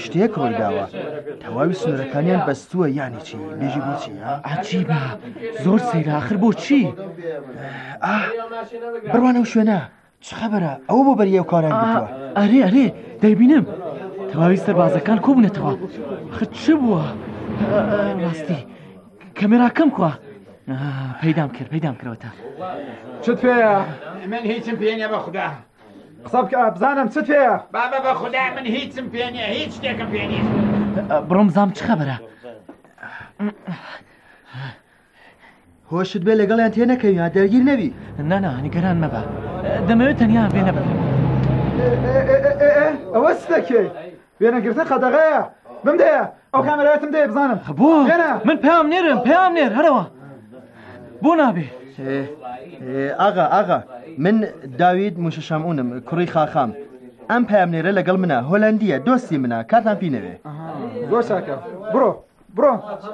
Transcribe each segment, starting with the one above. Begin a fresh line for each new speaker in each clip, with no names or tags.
شتێک ڕۆیداوە تەواوی سنوورەکانیان بەستووە یانی چی بێژی بۆچی
عجیبە زۆر سەیرە آخر بۆچی
بڕوانە و شوێنە چ خەبەرە ئەوە بۆ بەریە و کاران بتووە
ئەرێ دەیبینم تەواوی سەربازەکان کۆبوونەتەوە آخر چ بووە ڕاستی کەمێراکەم کووە پەیدام کردەوەتە
چت پێیە من هیچم پێ نییە بە خوددا قسە بکە بزانم چت پێیە بابە بە خوددا من هیچم پێ نییە هیچ شتێکم پێ نیست
بڕۆم زام چ خەبەرە
هۆشت بێ لەگەڵیان تێ نەکەویان دەرگیر نەبی
نانا نیگەران مەبە دەمەوێت تەنیا بێنە بکەم
ئەوە چ دەکەی وێنەگرتن خەدەغەیە بمدەیە ئەو کامێرایەتم دەیە بزانم
بۆ من پێم نێر هەرەوە بۆ نابێ
ئاغا من داوید موشەشەمعونم کوڕی خاخام ئەم پامنێرە لەگەڵ منە هۆلەندیە دۆستی منە کاتان پینەوێ
زۆر چاکە بڕۆ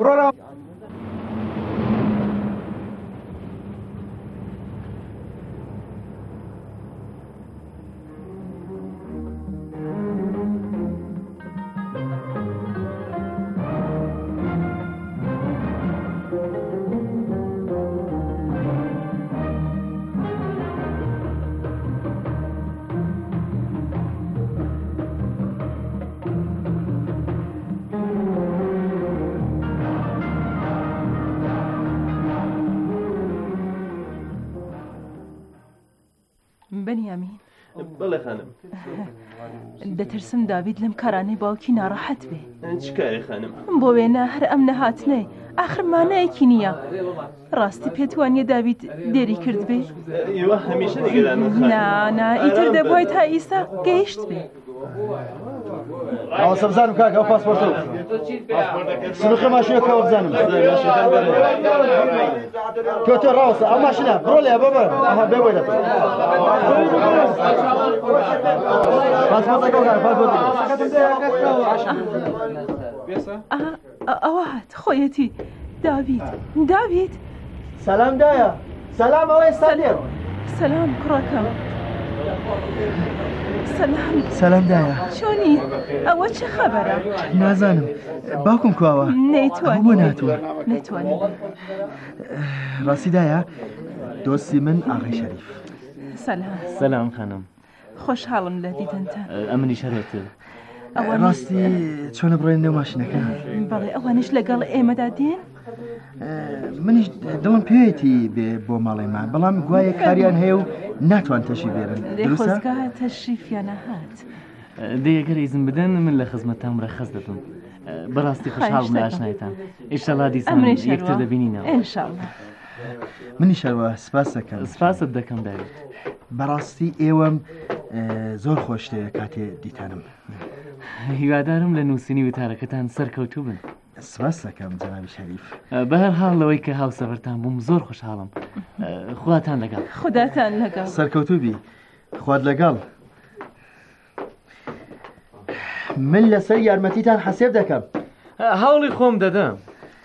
بەنیامین
بەڵێ خانم
دەترسم داوید لەم کارانەی باوکی ناڕەحەت بێ
چ کاری خانم
بۆ وێنە هەر ئەم نەهاتنێ ئاخر مانایەکی نییە ڕاستی پێتوانیە داوید دێری کرد بێ
ئێوە هەمیشە نیگەران
نا ئیتر دەبووای تا ئیسا گەیشت بێ
ئەوە بزانم کاکە ئەو پاسپۆرتە سنووخە ماشینەکەەوە بزانم تۆ ڕاوەسە ئەو ماشینە بڕۆ لێ بەبەر بێ بۆی دەبێت
ئەوە هات خۆیەتی داوید
سەلام دایە سەلام ئەوەی سەلێر
سەلام کوڕەکەم
سەلام دایە
چۆنی ئەوە چه خەبەرە
نازانم باوکم کواوە بۆ ناتوە
نەیتوانی
ڕاستی دایە دۆستی من ئاغای شەریف
سەلام خانم
خۆشحاڵم لە دیدنتە
ئەمنی شەرێتر
ڕاستی چۆنە بڕێن نێو ماشینەکە
بەڵێ ئەوانش لەگەڵ ئێمەدا دێن
منیش دڵم پێیەتی بێ بۆ ماڵێمان بەڵام گوایە کاریان هەیە و ناتوان تەشی بێرن
خۆزگا تەشریفیانە هات
دەیەگەر ئیزن بدەن من لە خزمەتتان ڕێخەز دەبم بەڕاستی خۆشحاڵم لە ئاشنایتان ئیشەڵا دیسان یەکتر دەبینینەوە
ئینشاڵڵا
منی شەوە سپاس دەکەم
سپاست دەکەم داوید
بەڕاستی ئێوەم زۆر خۆشتەیە کاتێ دیتانم
هیوادارم لە نووسینی وتارەکەتان سەرکەوتوو بن
سپاس دەکەم جەنابی شەریف
بە هەر حاڵ لەوەی کە هاوسەفەرتان بووم زۆر خۆشحاڵم خواتان لەگەڵ
خوداتان لەگەڵ
سەرکەوتووبی خوات لەگەڵ من لەسەر یارمەتیتان حەسێب دەکەم
هەوڵی خۆم دەدەم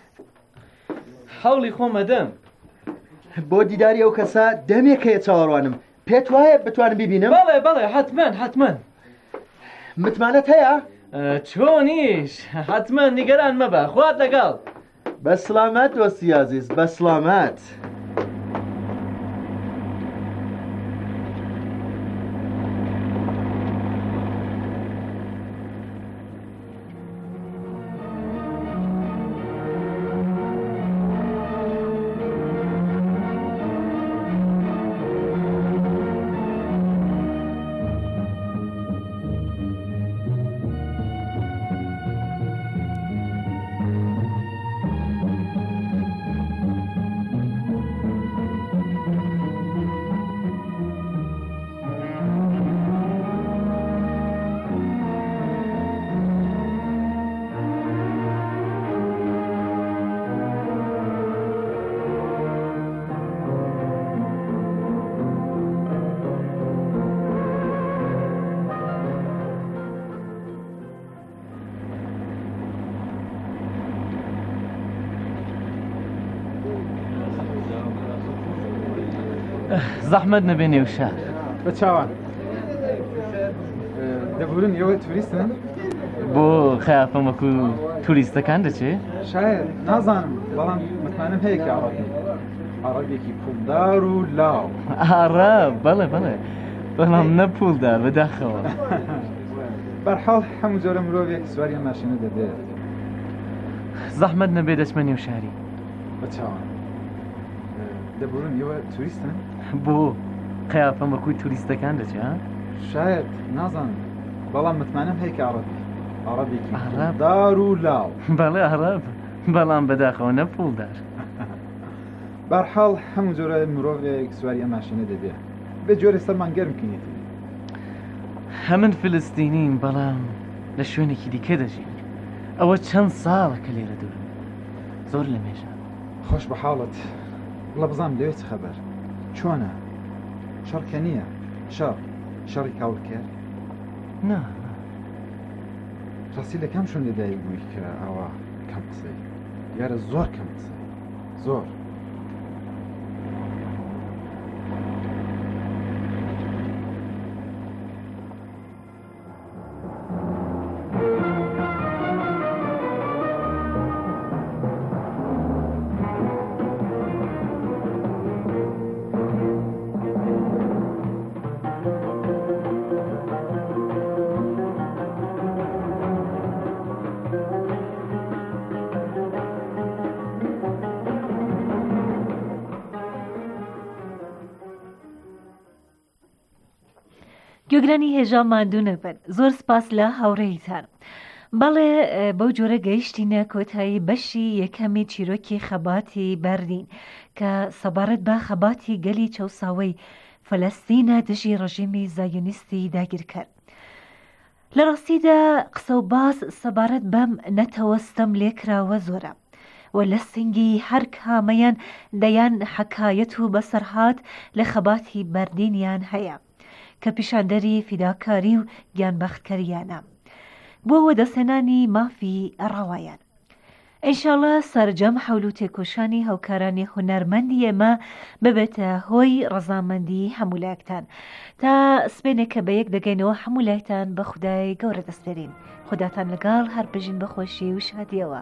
بۆ دیداری ئەو کەسە دەمێکەیە چاوەڕوانم پێت وایە بتوانم ببینم
بەڵێ حتمەن
متمانەت هەیە
چۆنیش حتمەن نیگەران مەبە خوات لەگەڵ
بە سلامەت وەستی عەزیز بە سلامەت
زەحمەت نەبێ نێو شار
بە چاوان دەبورن ئێوە توریستن
بۆ خەیافەم وەکو توریستەکان دەچێ؟
شاید نازانم بەڵام متمانم هەیە کە عەرەبێکی پوڵدار و لاو.
عەرەب بەڵێ بەڵام نە پوڵدار بەداخەوە.
بەرحاڵ هەموو جۆرە مرۆڤێک سواری ماشینە دەبێت.
زەحمەت نەبێ دەچمە نێو شاری.
بەچاوان دەبورن ئێوە توریستن؟
بۆ قەیافەم وەکوی توریستەکان دەچێ؟
شاید نازانم بەڵام متمانم هەیە کە عەرەبێکی پوڵدار و لاو.
بەڵێ عەرەب بەڵام بەداخەوە نە پوڵدار.
بەرحاڵ هەموو جۆرە مرۆڤێک سواری ماشینە دەبێت بێ جۆرە سەرمان گەرم کینێت.
هەمن فلستینین بەڵام لە شوێنێکی دیکە دەژین. ئەوە چەند ساڵەکە لێرە دوورن زۆر لە مێژە.
خۆش بە حاڵت بڵە بزانم لەوێ چ خەبەر چۆنە شەڕکە نییە شەڕی کاول کرد؟
نا
ڕاستی لە کام شوێن لەدایک بووی کە ئەوە کەم قسەی دیارە زۆر کەم قسە زۆر.
گوێگرانی هێژا ماندوو نەبن. زۆر سپاس لە هاوڕێیتان. بەڵێ بەو جۆرە گەیشتینە کۆتایی بەشی یەکەمی چیرۆکی خەباتی بەردین کە سەبارەت بە خەباتی گەلی چەوساوەی فەلەستینە دژی ڕژیمی زایۆنیستی داگیر کرد. لە ڕاستیدا قسە و باس سەبارەت بەم نەتەوەستەم لێکراوە زۆرە و لە سنگی هەر کامەیان دەیان حەکایەت و بەسەرهات لە خەباتی بەردینیان هەیە کە پیشاندەری فیداکاری و گیانبەختکەریانە بۆەوە دەسێنانی مافی ڕاوایان. ئینشاڵڵا سەرجەم حەول و تێکۆشانی هەوکارانی هونەرمەندی ئێمە ببێتە هۆی ڕەزامەندی هەمولایەکتان تا سبێنێکە بە یەک دەگەینەوە هەمولایەکتان بە خودای گەورە دەستێرین. خوداتان لەگەڵ هەر بژین بەخۆشی و شادیەوە.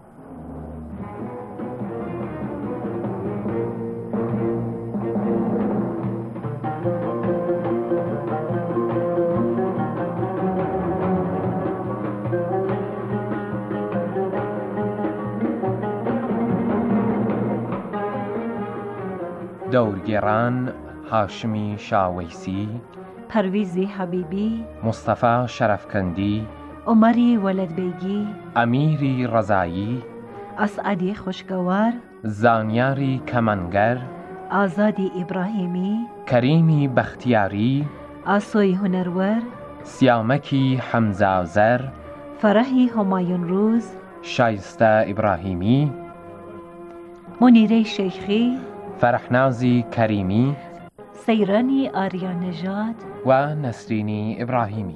دەورگێڕان هاشمی شاوەیسی،
پەرویزی حەبیبی،
مستەفا شەرەفکەندی،
عومەری وەلەدبێگی،
ئەمیری ڕەزایی،
ئەسعەدی خوشگەوار،
زانیاری کەمەنگەر،
ئازادی ئیبراهیمی،
کەریمی بەختیاری،
ئاسۆی هونەروەر،
سیامەکی حەمزاوزەر،
فەرەحی هۆمایون ڕووز،
شایستە ئیبراهیمی،
مونیرەی شەیخی،
فەرەحنازی کەریمی،
سەیرانی ئاریانەژاد
و نەسرینی ئیبراهیمی.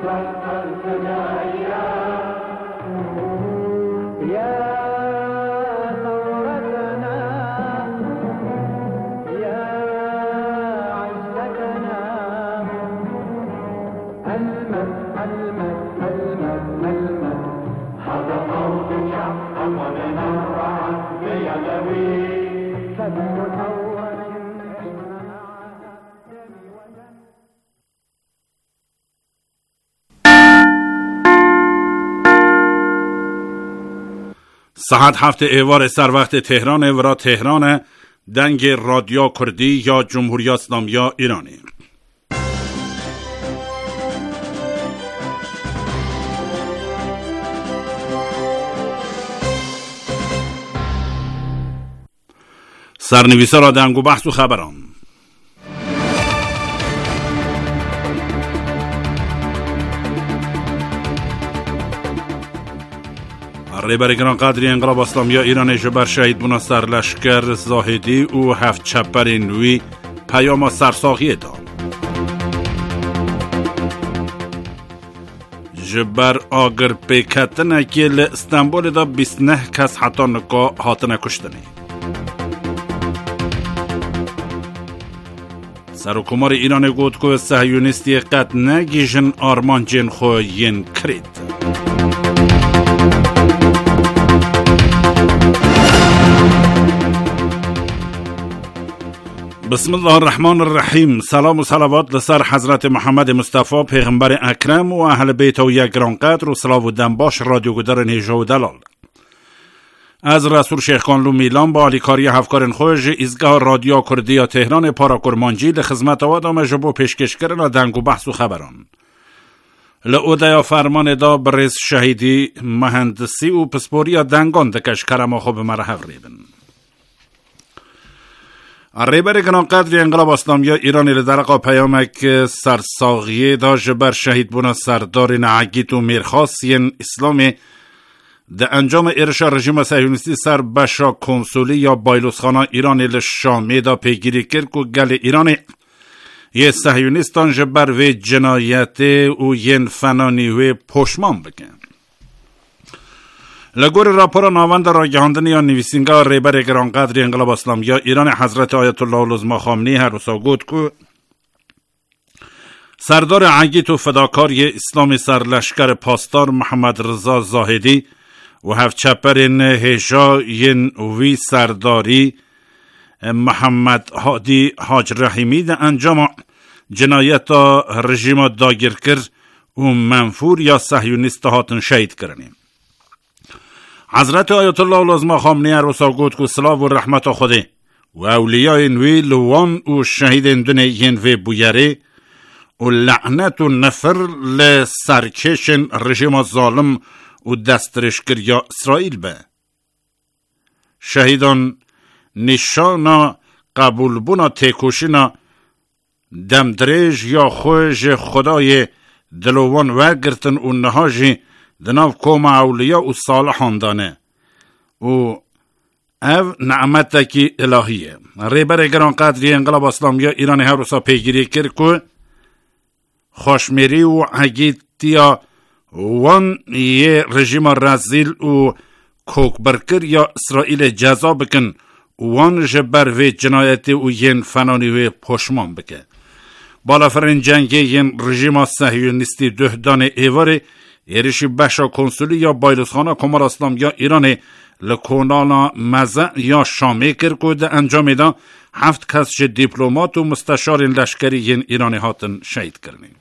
ساعت 7 ایوار سر وقت تهران و تهران دنگ رادیو کردی یا جمهوری اسلامی ایرانی. سرنویسا را دنگ و بحث و خبران. رهبر گرانقدری انقلاب اسلامی ایران جبر شهید بونا سرلشکر زاهدی و 7 چپر نوی پیام سرساغی داد. جبر آگر پیکتن که استانبول دا 29 کس حتی نکا هاتن کشتنی. سرکمار ایران گفت که صهیونیستی قد نگیجن آرمان جن خو ین کرید. بسم الله الرحمن الرحیم. سلام و صلوات لسر حضرت محمد مصطفی پیغمبر اکرم و اهل بیت و یک گرانقدر و صلاو و دنباش رادیو گدر نیجا و دلال. از رسول شیخ کانلو میلان با علیکاری هفکارن خوش ایزگاه رادیو کردی تهران پاراکرمانجی لخدمت آدم جبو پیشکش کرن دنگ و بحث و خبران. لعودیا فرمان دا برز شهیدی مهندسی و پسپوری دنگان دکش کرما خوب مرحب ریبن. رهبر گرانقدری انقلاب اسلامی ایران لدرقا پیامک سرساغیه دا جبر شهید بونا سردار نعگیت و میرخاصین اسلامی ده انجام ارشا رژیم صهیونیستی سر بشا کنسولی یا بایلوسخانه ایران لشامی دا پیگیری کرد و گل ایران یه صهیونیستان جبر و جنایت و ین فنانی و پشمان بکن. لگور راپورا ناوند را گهاندن یا نویسنگاه رهبر گرانقدری انقلاب اسلامی ایران حضرت آیت الله العظما خامنه‌ای هر روزا گفت که سردار عگیت و فداکاری اسلام سرلشکر پاسدار محمد رضا زاهدی و 7 چپرین هجاین وی سرداری محمد هادی حاج رحیمی ده انجام جنایت رژیم داگیر کرد و منفور یا صهیونیست هاتن شهید کردیم. حضرت آیت الله العظما خامنه‌ای روسا گفت که صلاح و رحمت خدا و اولیاء نوی لوان و شهید دن ین و بویره و لعنت و نفر لسرکشن رژیم ظالم و دسترشگر یا اسرائیل به. شهیدان نشانا قبول بونا تکوشینا دمدرج یا خوش خدای دلوان وگرتن و نهاجی دناو کوم اولیاء و صالحان دانه و او نعمت کی الهیه. رهبر گرانقدری انقلاب اسلامی ایران هر روزا پیگیری کرد که خوشمیری و عگیتیا وان یه رژیم رزیل و کوکبرکر یا اسرائیل جزا بکن وان جبر و جنایت و ین فنانی و پشمان بکن. بالافرین جنگی ین رژیم صهیونیستی دهدان ایواره ایرشی بشا کنسولی یا بایلوسخانه کمار اسلام یا ایران لکونانا مزه یا شامی کرد که انجام دا 7 کس چه دیپلومات و مستشار لشکری ین ایرانی هاتن شهید کردن.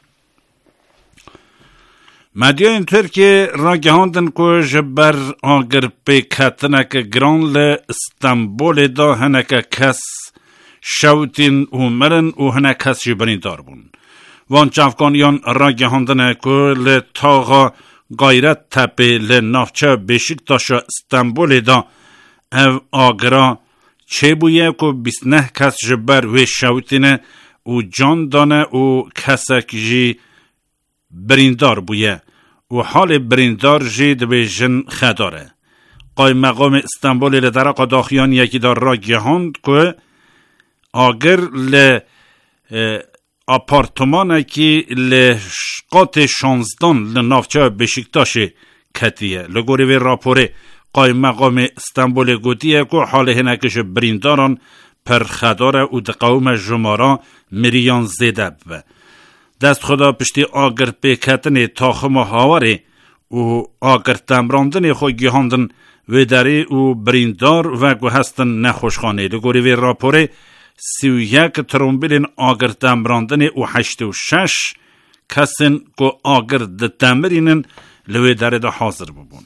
مدیا اینطور که را گهاندن که جبر آگر پیکتنک گران لستنبول دا هنک کس شوتین و مرن و هنک کس جبرین دار بون. وان چفکانیان را گهاندن که لطاقا غیرت تپه لنافچه بشکتاش استنبول دا او آگرا چه بویه که 29 کس جبر و شوتینه و جان دانه و کسک جی بریندار بویه و حال بریندار جی دبی جن خداره. قای مقام استنبول لدرقا داخیان یکی دار را گهاند که آگر آپارتمانه که لشقات 16 لنافچه بشکتاش کتیه. لگوری وی راپوره قایم مقام استانبول گوتیه که حال هنکش برینداران پرخداره و دقوم جمارا مریان زیده به. دست خدا پشتی آگر پیکتن تاخم هاوره و آگر تمراندن خو گیهاندن و داری و بریندار و گو هستن نخوشخانه. لگوری وی راپوره 31 ترومبیلین آگر تمراندن و 86 کسین که آگر ده تمرینن لوی داره ده حاضر ببون.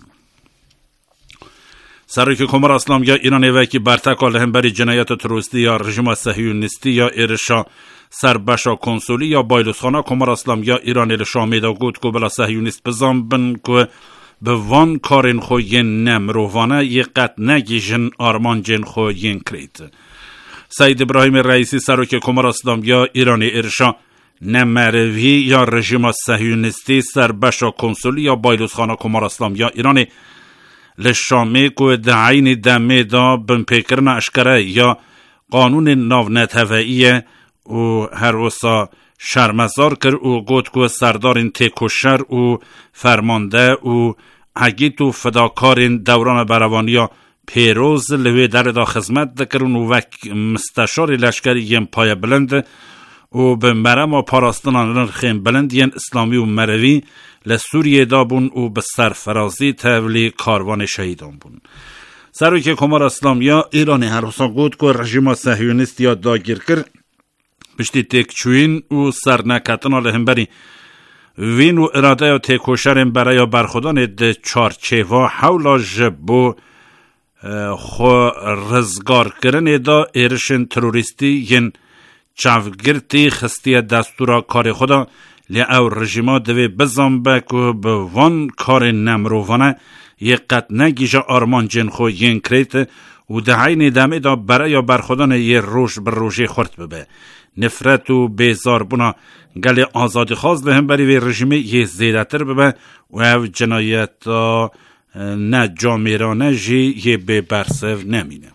سرک کمر اسلامی ایران وکی برتکال هم بری جنایت تروریستی یا رژیم صهیونیستی یا ارشا سربشا کنسولی یا بایلوسخانه کمر اسلامی ایران الشامی دا گوت که بلا صهیونیست بزن بن که به وان کارین خوی نمروانه یقت نگیجن آرمان جن خوی کرید. سید ابراهیم رئیسی سرک کمر اسلامی ایران ارشا نمروی یا رژیم صهیونیستی سربشا کنسولی یا بایلوسخانه کمر اسلامی ایران لشامی که دعین دمه دا بن پیکرن اشکره یا قانون ناونتوائیه و هر وسا شرمزار کر و گوت که سردارین تکوشر و فرمانده و عگیت و فداکارین دوران بروانیا پیروز لوی در دا خدمت دکرن و وک مستشار لشکری یم پای بلند و به مرم و پاراستنان خیم بلند ین اسلامی و مروی لسوریه دابون و به سرفرازی تولی کاروان شهیدان بون. سروی که کمار اسلامیا ایرانی هر حسا گود که رژیم صهیونیست یا داگیر کر پشتی تکچوین و سرنکتنا لهمبری وین و اراده یا تکوشرین برای برخودان ده چارچیوا حولا جبو خو رزگار کرن دا ایرشن تروریستی ین چاوگرتی خستی دستورا کار خدا لی او رژیما دوی بزنبه که به وان کار نمروانه یقت نگیجا آرمان جن خو ین کریت و دعین دمه دا برای برخودان یه روش بر روشی خورد ببه. نفرت و بیزار بونا گل آزادی خواست به هم بری وی رژیمی یه زیده تر ببه و او جنایت نه جامیرانه جی یه به برسف نمینه.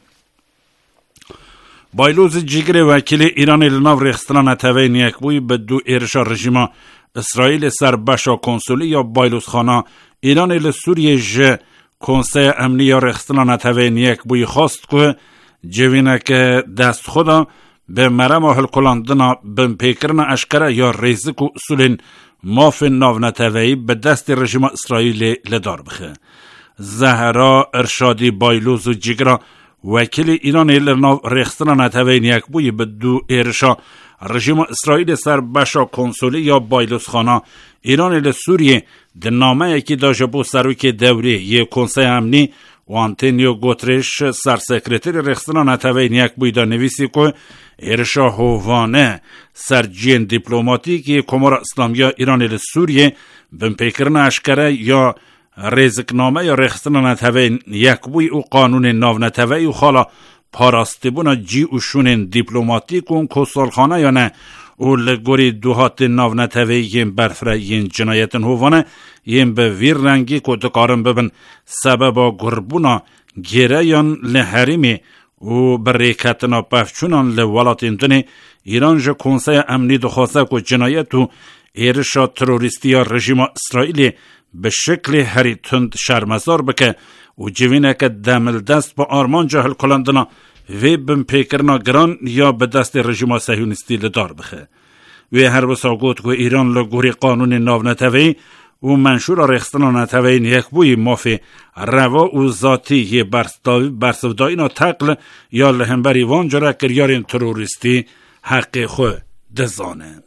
بایلوز جیگر وکیل ایران لناو ریخستران تاوین یک بوی به دو ایرشا رژیما اسرائیل سربشا کنسولی یا بایلوز خانه ایران لسوریه جه کنسه امنی یا ریخستران تاوین یک بوی خواست که جوینه که دست خدا به مرم و هلکلاندنا بن پیکرن اشکره یا ریزک و اصولین ماف ناونتوی به دست رژیم اسرائیل لدار بخه. زهرا ارشادی بایلوز و جیگرا وکیل ایران لناو ریخستران نتوین یک بوی به دو ایرشا رژیم اسرائیل سربشا کنسولی یا بایلوز خانه ایران لسوریه ده نامه یکی داجه بو سروک دوری یک کنسه امنی و آنتونیو گوترش سرسکرتر ریخستران نتوین یک بوی دا نویسی که ایرشا هوانه سرجین دیپلوماتیکی کمار اسلامی ایران لسوریه بن پیکرن اشکره یا ریزکنامه یا ریخستران نتوین یک بوی او قانون ناونتوی و خالا پاراستی بونا جی و شونین دیپلوماتیک و کسالخانه یا نه او لگوری دوهات ناونتوی یم برفره ین جنایتن هوانه یم به ویر رنگی که دکارم ببن سببا گربونا گیره یان لحریمی و بریکتنا پفچونان لولاتین دنی ایران جا کنسه امنی دخواسته که جنایت و ایرشا تروریستی یا رژیم اسرائیلی به شکل هری تند شرمزار بکه و جوینه که دمل دست با آرمان جهل کلندنا وی بم پیکرنا گران یا به دست رژیم صهیونیستی لدار بخه. وی هر بسا گوت که ایران لگوری قانون ناونتوی و منشور ریخستان نتوین یک بوی مافی روا و ذاتی یه برسودایینا تقل یا لهمبری وان جره کریارین تروریستی حق خو دزانه.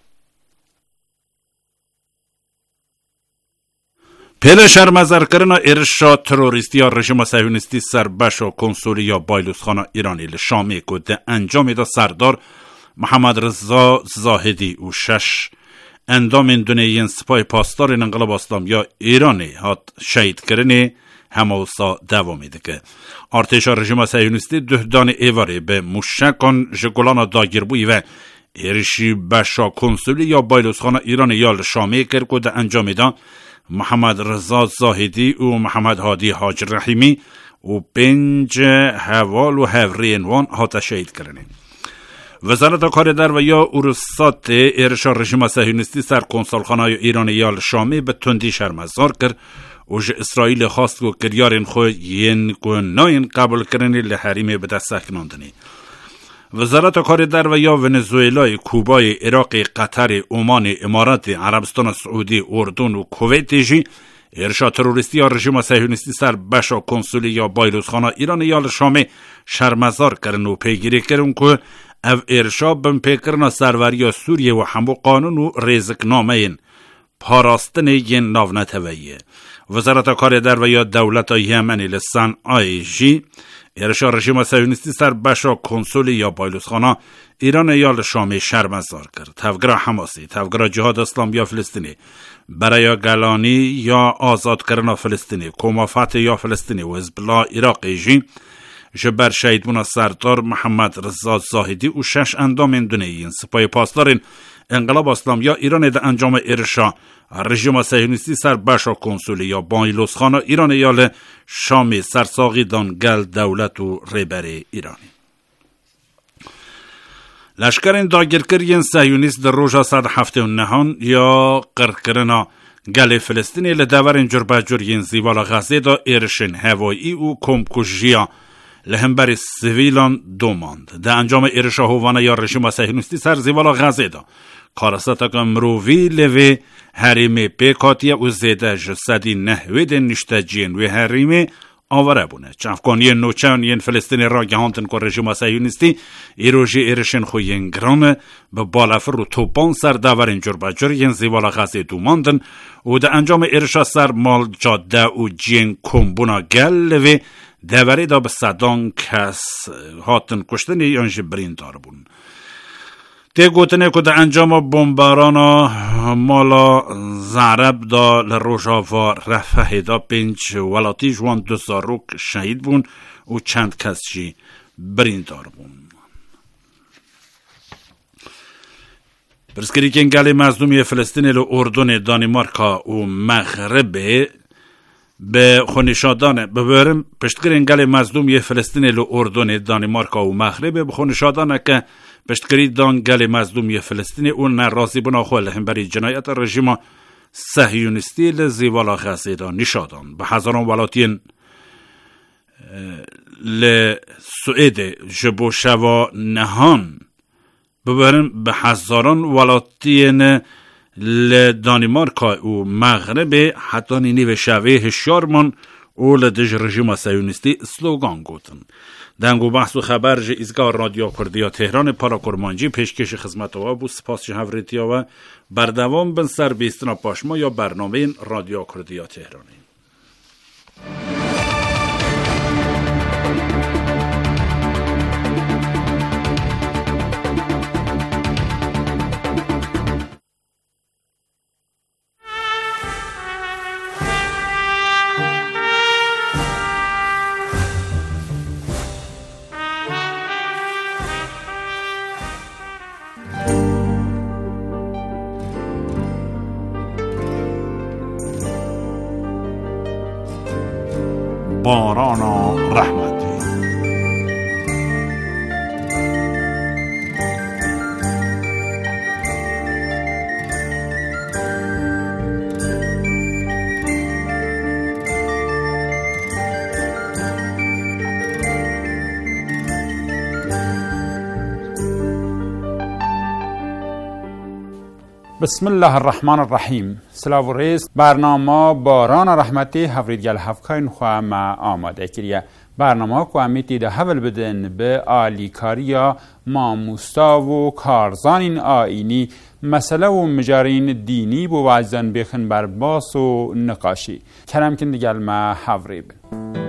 پیل شرمزر کرنا ارشا تروریستی یا رژیم صهیونیستی سربشا کنسولی یا بایلوسخانه ایرانی لشامی که ده انجام دا سردار محمد رضا زاهدی و 6 اندام اندونیین سپای پاسدار انقلاب اسلامی یا ایرانی هات شهید کرنی هموسا دوامی دکه. ارتش رژیم صهیونیستی دهدان ایواری به موشکان جگولان داگیربوی و ارشی بشا کنسولی یا بایلوسخانه ایرانی یا لشامی کرد که ده انجام دا محمد رضا زاهدی و محمد هادی حاج رحیمی و 5 حوال و هفرین وان هات شهید کرنی. وزارت کار در و یا اورسات ارشا رژیم صهیونیستی سر کنسولخانه ایران یال شامی به تندی شرمزار کرد و اسرائیل خواست و کریارین خو ین کو ناین قبول کردنی لحریم به دست سکناندنی. وزارت کار در و یا ونزوئلا، کوبای، عراق، قطر، عمان، امارات عربستان سعودی، اردن و کویت جی ارشا تروریستی یا رژیم صهیونیستی سر بشا کنسولی یا بایلوزخانه ایران یال شامی شرمزار کردن و پیگیری کردن که او ارشا بم پیکرنا سروری سوریه و همو قانون و رزق نامه این پاراستن ین ناو نتویه. وزارت کار در و یا دولت یمنی لسان آی جی ارشا رژیم صهیونیستی سر بشا کنسولی یا بایلوزخانه ایران یال شامی شرمزار کرد. تفگرا حماسی، تفگرا جهاد اسلام یا فلسطینی، برای گلانی یا آزاد کردن فلسطینی، کومافت یا فلسطینی و حزب الله عراقی جی جبر شهید بونا سردار محمد رضا زاهدی و 6 اندام دنیین سپاه پاسدارین انقلاب اسلام یا ایران ده انجام ارشا رژیم صهیونیستی سر بشا کنسولی یا بایلوزخانه ایران یال شامی سرساقی دانگل دولت و ریبر ایرانی. لشکرین داگیرکرین صهیونیست در روژا 179 یا قرکرنا گل فلسطینی لدورین جربجورین زیوالا غزه دا ارشن هوایی و کمکوژیا لهمبر سویلان دوماند. ده انجام ارشا هوانه یا رژیم صهیونیستی سر زیوالا غزه دا کارساتا که مرووی لوی حریم پیکاتیه و زیده جسدی نهوید نشتجین و حریم آوره بونه. چفکانی نوچان فلسطینی را گهاندن که رژیم صهیونیستی ایروژی ارشن خوین گرانه به بالافر رو توپان سر دورین جربجور ین زیوالا غزه دوماندن و ده انجام ارشا سر مال جاده و جین کمبونا گل و دوری دا به صدان کس هاتن کشتنی یانجی برین دار بون. ده گوتنه که ده انجام بمبارانا مالا زعرب دا لروژا و رفه دا 5 ولاتی جوان 2000 روک شهید بون و چند کس جی برین دار بون. برسکری که انگلی مظلومی فلسطینی اردن دانمارکا و مغرب به خونشادانه ببرم پشتگر انگل مظلومی فلسطینی اردن دانمارکا و مغرب به خونشادانه که پشتگری دانگل مظلومی فلسطینی اون نرازی بنا خواه هم برای جنایت رژیم صهیونیستی لزیوالا غزه دا نشادان به هزاران ولاتین لسوئد جبو شوا نهان ببرم به هزاران ولاتین لدانمارکا و مغرب حتی نیو شوه شارمان و لدج رژیم صهیونیستی سلوگان گوتن. دنگو بحث و خبر جه ایزگاه رادیو کردیا تهران پاراکرمانجی پیشکش خدمت و بو سپاس هفریتیا و بردوام بن سر بیستنا پاشما یا برنامه رادیو کردیا تهرانی. باران رحمتی
بسم الله الرحمن الرحیم. سلاو ریز برنامه باران رحمتی هفریدگل هفکاین خواه ما آماده کریه. برنامه که امیتی ده حول بدن به آلیکاریا ماموستا و کارزانین آینی مسئله و مجارین دینی بو واجزن بخن بر باس و نقاشی کرم کن دگل ما حفری بن.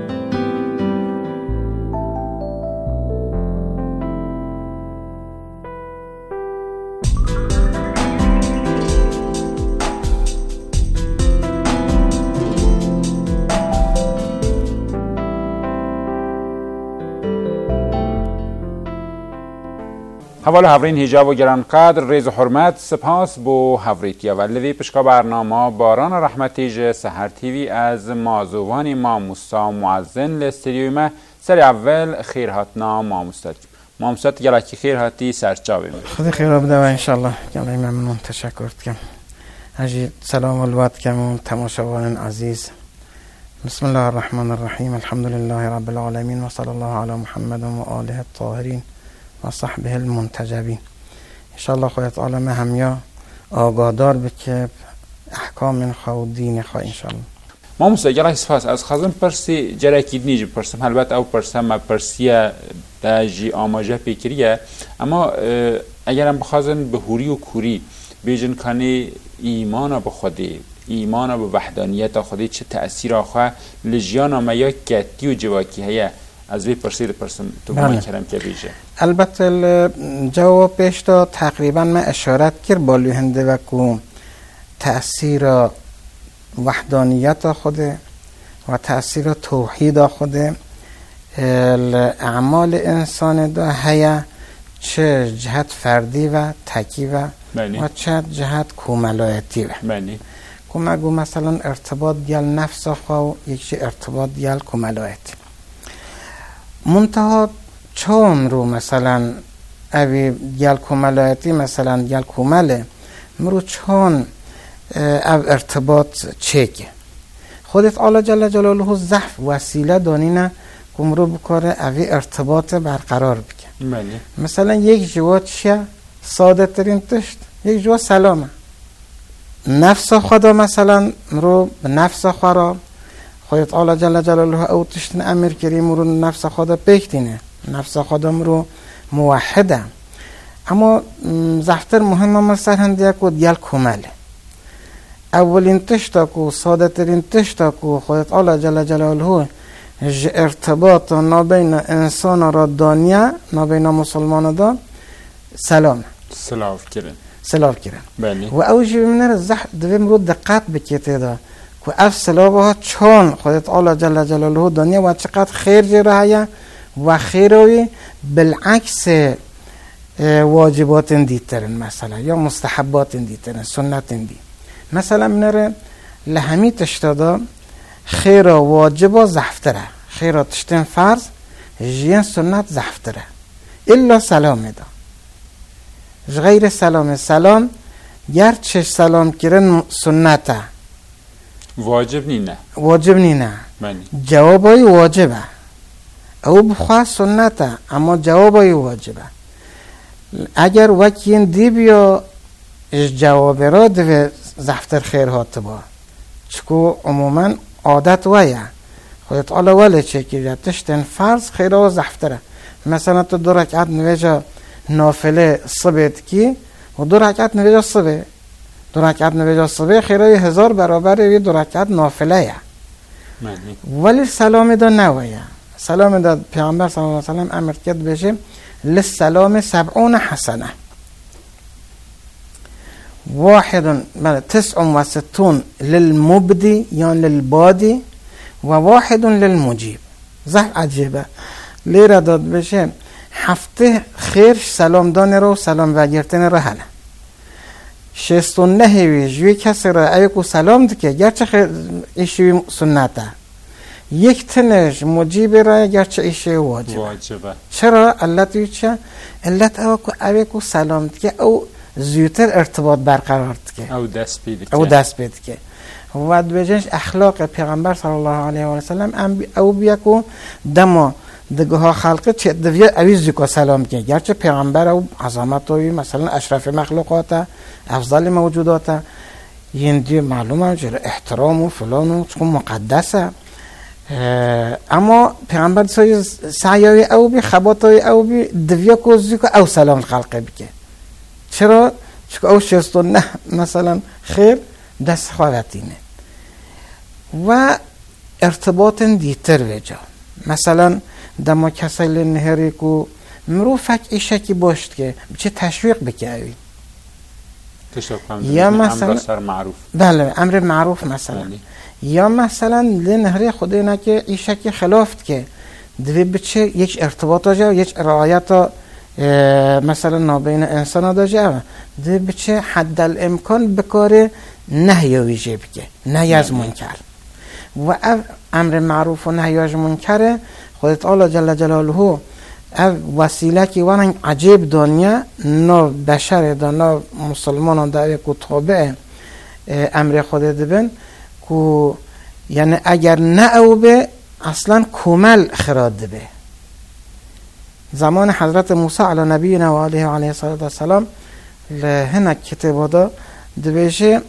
حوال هفرین هیجاب و گرانقدر ریز و حرمت سپاس بو هفریتیا و لذی پشکا برنامه باران رحمتیج سحر تیوی از مازوانی ماموستا معزن لستریومه سر اول خیرهاتنا ماموستد مامسات گلکی خیر هاتی سرچاویم
خدا خیر بده و انشالله گلای ممنون تشکر کم اجی سلام الوات کم تماشاوان عزیز بسم الله الرحمن الرحیم الحمد لله رب العالمین و صلی الله علی محمد و آله الطاهرین و صحبه المنتجبین انشالله خودت عالم همیا آگادار بکب احکام خو دین خو انشالله
ما مسجل سپاس از خازم پرسی جرکی نیج پرسم البته او پرسم ما پرسیه داجی آماجه پیکریه اما اگرم بخوازن به هوری و کوری بیجن کنی ایمان به خودی ایمان به وحدانیت خودی چه تأثیر آخواه لجیان ما یا کتی و جواکی هیا از وی پرسید پرسم تو بله. کرم که بیجه
البته جواب پیشتا تقریبا ما اشارت کرد بالوی هنده و که تأثیر وحدانیت خوده و تأثیر توحید خوده اعمال انسان دا هیا چه جهت فردی و تکی و چه جهت کوملایتی و کومگو مثلا ارتباط دیال نفس خوا و یکی ارتباط دیال کوملایتی منتها چون رو مثلا اوی دیال کوملایتی مثلا دیال کومله مرو چون او ارتباط چکه خودت آلا جل جلاله ضعف وسیله دانینه کمرو بکاره اوی ارتباط برقرار بکن مثلا یک جواد چیه ساده ترین تشت یک جواد سلامه نفس خدا مثلا مرو نفس خورا خودت آلا جل جلاله او تشتن امیر کریم مرو نفس خدا پیکتینه نفس خدا مرو موحده اما ضعفتر مهمه مثلا هنده که دیال کمله اولین تشتا کو ساده ترین تشتا کو خودت آلا جل جلاله ارتباط نابین انسان را دانیه نابین مسلمان دا سلام سلاف کرن و اوجی بمینه دویم رو دقت بکیته دا که اف سلافه ها چون خودت آلا جل جلاله دانیه و چقدر خیر جرهیه و خیروی بالعکس واجبات دیترن مثلا یا مستحبات دیترن سنت دی مثلا منره لهمی تشتادا خیر واجب زحفتره خیر تشتن فرض جین سنت زحفتره الا سلام دا غیر سلام گرچه سلام کرن سنته واجب نینه جوابای واجبه او بخواه سنته اما جوابای واجبه اگر وکین دی بیا جواب را دوه زفتر خیر هات با چکو عموما عادت ویا خودت آلا ولی چه تشتن فرض خیر و زفتره مثلا تو 2 رکعت نویجا نافله صبح کی و 2 رکعت نویجا صبح 2 رکعت نویجا صبح خیرای 1000 برابر وی 2 رکعت نافله یا ولی سلام دا نویا سلام دا پیغمبر صلی اللہ علیہ وسلم امر کرد بشه للسلام 70 حسنه 69 للمبدي يعني للبادي و1 للمجيب زه عجیبه لیره داد بشه هفته خیر سلام دانه رو سلام وگرتن رو هنه 69 ویجوی کسی رو ایکو سلام دکه گرچه خیر ایشوی سنته یک تنش مجیب را گرچه ایشوی واجبه چرا؟ علتوی چه؟ علت ایکو سلام دکه او زیوتر ارتباط برقرار که او دست بید که و دوجنش اخلاق پیغمبر صلی الله علیه و سلم او بیا کو دما دگه ها خلقه چه دوی اویزی کو سلام که گرچه پیغمبر او عظمت وی مثلا اشرف مخلوقات افضل موجودات یندی معلومه جره احترام و فلان و چون مقدسه اما پیغمبر سعیوی او بی خباتوی او بی دوی کو زی او سلام خلقه بکه چرا؟ چون او 69 مثلا خیر دست خواهدینه و ارتباط دیتر وجا مثلا دما کسی لنهری که مرو فک ایشکی باشد که چه تشویق بکوی یا مثلا
امر معروف
بله امر معروف مثلا یا مثلا لنهری خودی نه که ایشکی خلافت که دوی بچه یک ارتباط جا یک رعایت مثلا نابین انسان داشته ده بچه حد الامکان بکاره نهی ویژه بگه نهی از منکر و امر معروف و نهی از منکر خودت آلا جل جلاله وسیله که ورنگ عجیب دنیا نا بشر دا نا مسلمان دا که تابع امر خود دبن که یعنی اگر نه او به اصلا کمل خراد به زمان حضرت موسی علی نبینا و علیه السلام لهنا کتاب دا دویشه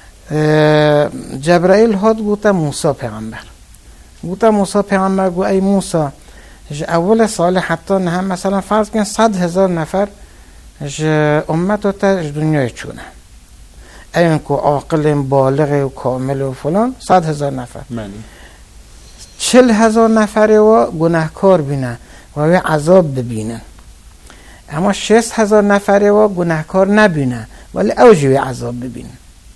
جبرائیل هاد گوتا موسی پیغمبر گو ای موسی اول سال حتی نه مثلا فرض کن 100,000 نفر امت تا دنیای چونه این که عاقل بالغ و کامل و فلان 100,000 نفر 40,000 نفر و گناهکار بینن و عذاب ببینن اما 60,000 نفر و گناهکار نبینن ولی اوجوی عذاب ببینن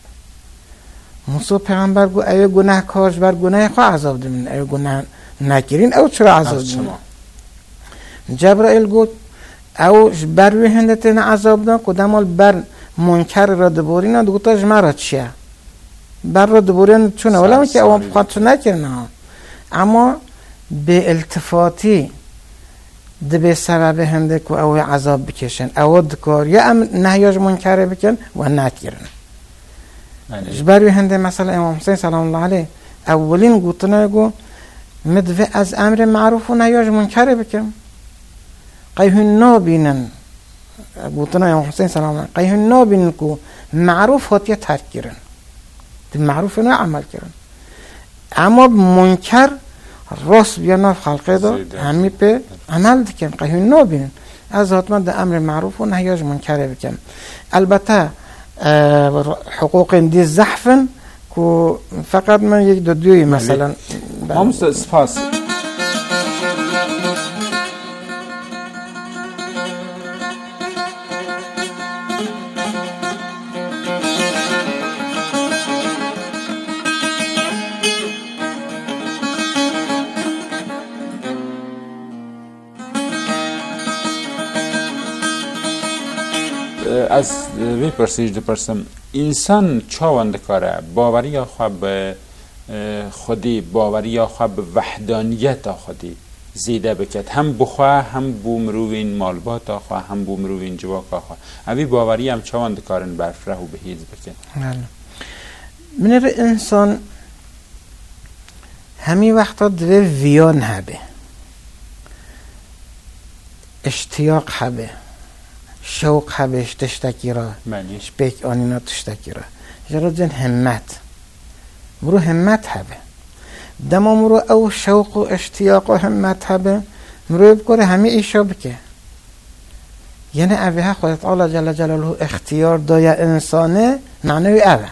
موسی پیغمبر گو ای گناهکارش بر گناه خواه عذاب ببینن ای گناه نکرین او چرا عذاب ببینن جبرائیل گو او بروی هندتین عذاب دن کدامال بر منکر را دبورین دوتاش مرا چیه بر را دبورین چونه ولی که او خودشو نکرنه اما به التفاتی ده به سبب هنده که او عذاب بکشن او دکار یا نهیاج منکر بکن و نکرن بروی هنده مثلا امام حسین سلام الله علیه اولین گوتنه گو مدوه از امر معروف و نهیاج منکر بکن قیهن نابینن گوتنا امام حسین سلام الله قیهن نابینن کو معروف هاتیه ترک کرن دی معروف نه عمل کرن اما منکر راست بیانا خلقه دا همی په عمل دکن قیهن نابینن از حتما ده امر معروف و نهیاج منکر بکن البته حقوق دی زحفن کو فقط من یک دوی مثلا
مامست سپاس از وی پرسیج دپرسم انسان چاوند کاره باوری یا خواه به خودی باوری یا خواه به وحدانیت خودی زیده بکد هم بخواه هم بومروین مالبات خواه هم بومروین جواک خواه اوی باوری هم چاوند کارن برفره و به هیز بکد
منر انسان همی وقتا دوی ویان هبه اشتیاق هبه شوق هبش تشتکی را شپیک آنینا تشتکی را جرا جن همت مرو همت هبه دما مرو او شوق و اشتیاق و همت هبه مرو بکره همه ایشا بکه یعنی اوه خودت تعالی جل جلاله اختیار دایا انسانه معنوی اوه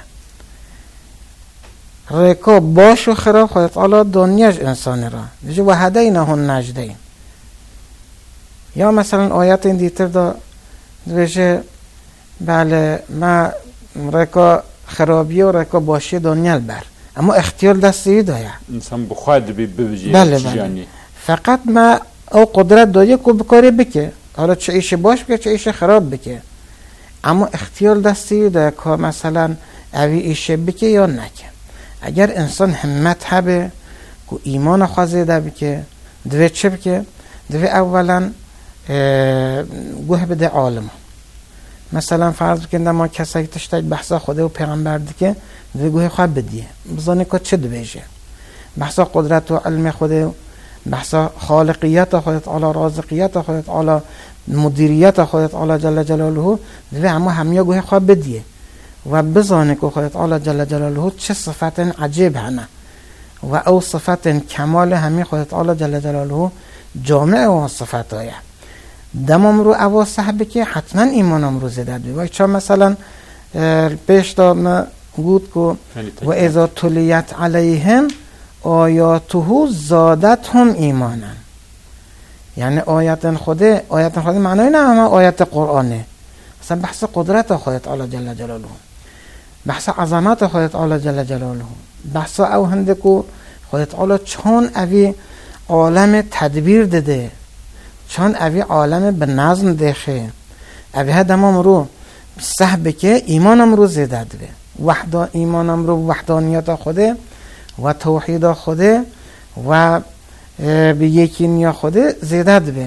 ریکا باش و خراب خودت تعالی دانیاش انسانه را دیجه و هدینا هن نجدین یا مثلا آیت این دیتر دا دوشه بله ما رکا خرابی و رکا باشی دانیال بر اما اختیار دستی دایا
انسان بخواد ببجی
بله فقط ما او قدرت دایا که بکاری بکه حالا چه ایش باش بکه چه ایش خراب بکه اما اختیار دستی دایا که مثلا اوی ایش بکه یا نکه اگر انسان همت هبه که ایمان خوازیده بکه دوی چه بکه دوی اولا گوه بده عالم مثلا فرض بکنده ما کسایی تشتاج بحثا خوده و پیغمبر دیگه دوی گوه خواه بدیه بزانه که چه دویشه بحثا قدرت و علم خوده بحثا خالقیت خودت علا رازقیت خودت علا مدیریت خودت علا جل جلاله دوی اما همیا گوه خواه بدیه و بزانه که خودت علا جل جلاله چه صفت عجیب هنه و او صفت کمال همی خودت علا جل جلاله جامع و صفت هایه دمام رو اوا صحبه که حتما ایمانم رو زده دوی و چون مثلا پیش دا ما گود که و اذا تلیت علیهم آیاته زادتهم ایمانا یعنی آیت خود معنی نه همه آیت قرآنه مثلا بحث قدرت خودت علا جل جلاله بحث عظمت خودت علا جل جلاله بحث او هنده که خودت علا چون اوی عالم تدبیر داده چون اوی عالم به نظم دخه اوی هدمام رو صحبه که ایمانم رو زیده دوه ایمانم رو وحدانیت خوده و توحید خوده و به یکینی خوده زیده دوه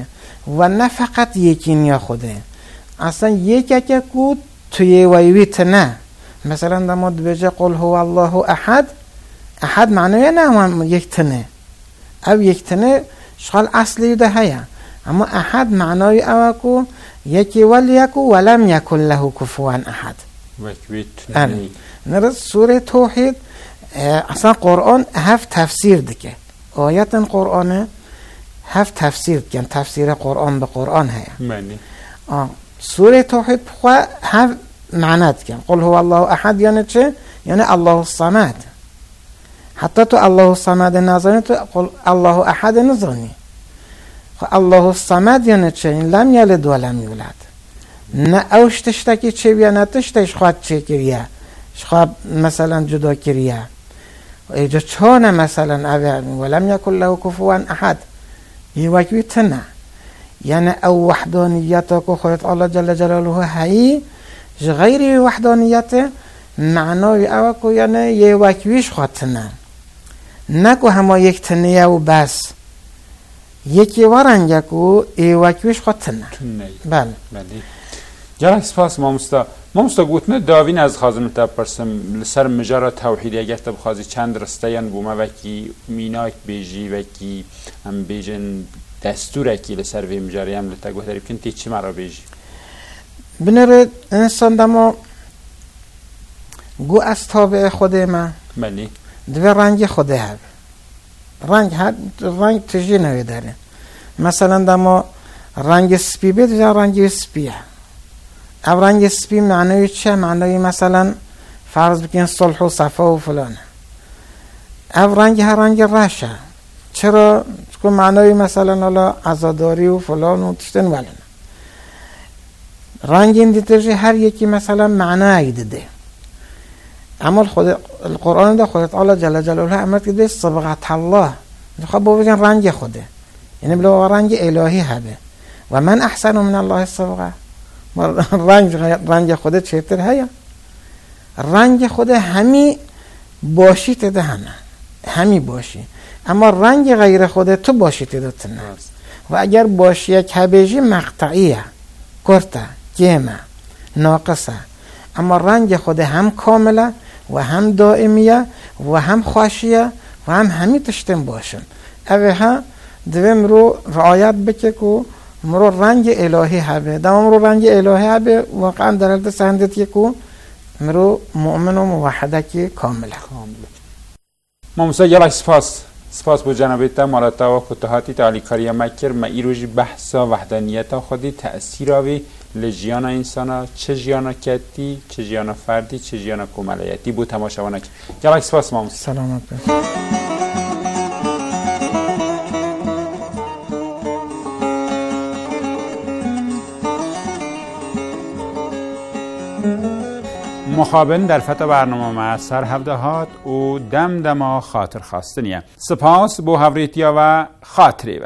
و نه فقط یکی نیا خوده، اصلا یکی که کو توی ویویت نه. مثلا در مورد بجه قل هو الله احد، احد معنی نه هم یک تنه، او یک تنه شغل اصلی ده هیا، اما احد معنی او کو یکی ولیکو ولم یکن له کفوا احد. نرد سوره توحید اصلا قرآن هفت تفسیر دکه، آیت قرآن هفت تفسیر دکن، تفسیر قرآن به قرآن هیا. سوره توحید بخوا هفت معنی دکن. قل هو الله احد یعنی چه؟ یعنی الله الصمد. حتی تو الله الصمد نزانی تو قل الله احد نزانی. الله الصمد یعنی چه؟ این لم یلد و لم یولد. نه اوش تشتکی چه بیا نه تشتش خواهد چه کریه، خواهد مثلا جدا کریه. ایجا چانه مثلا اوه ولم یکن له کفوا احد، یه وکوی تنه. یعنی او وحدانیت که خودت الله جل جلاله هایی غیر وحدانیت معنای او که یعنی یه وکویش خواهد تنه، نه که همه یک تنه و بس، یکی ورنگه که یه وکویش خواهد تنه. بله
جلال سپاس مامستا گوتنه داوین از خازم تپرسم لسر مجارة توحیدی اگر تبخوازی چند رستیان بومه وکی میناک بیجی وکی هم بیجن دستور اکی لسر وی مجاری هم لتگوه داری بکن تی چی مرا بیجی؟
بنره انسان دما گو از تابع خوده ما
بلی
دوی رنگ خوده هب رنگ تجی نوی داره. مثلا دما رنگ سپی بید یا رنگ سپیه. او رنگ سپی معنی چه؟ معنی مثلا فرض بکن صلح و صفا و فلان. او رنگ هر رنگ رشه. چرا؟ چون معنی مثلا حالا عزاداری و فلان و تشتن ولن. رنگ این دیترجی هر یکی مثلا معنی دیده. اما القرآن ده خودت الله جل جلاله امر کرده صبغت الله. خب بگن رنگ خوده. یعنی بلا رنگ الهی هبه. و من احسن من الله صبغه. رنگ خود چهتر هیا؟ رنگ خود همی باشی تده همی باشی، اما رنگ غیر خود تو باشی تده تنه. و اگر باشی یک هبیجی مقطعیه، کرته، گیمه، ناقصه، اما رنگ خود هم کامله و هم دائمیه و هم خوشیه و هم همی تشتن باشن. اوه ها دویم رو رعایت بکه که مرو رنگ الهی هبه. دام مرو رنگ الهی هبه واقعا در حالت سندت یکو مرو مؤمن و موحده که کامله.
ماموسا یلا سپاس بو جنابیتا مالتا و کتهاتی تعالی کاری مکر ما ایروژی بحثا وحدانیتا خودی تأثیر آوی لجیانا انسانا، چه جیانا کتی، چه جیانا فردی، چه جیانا کمالیتی بو تماشاوانا که یلا سپاس ماموسا.
سلامت باشید.
مخابن در فتا برنامه معصر هفدهات و دمدما خاطر خواستنیه. سپاس بو هفریتیا و خاطری و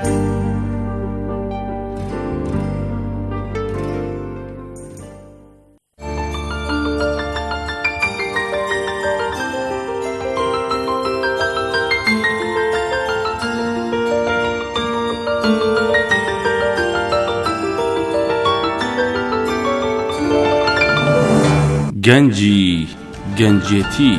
گنجی گنجیتی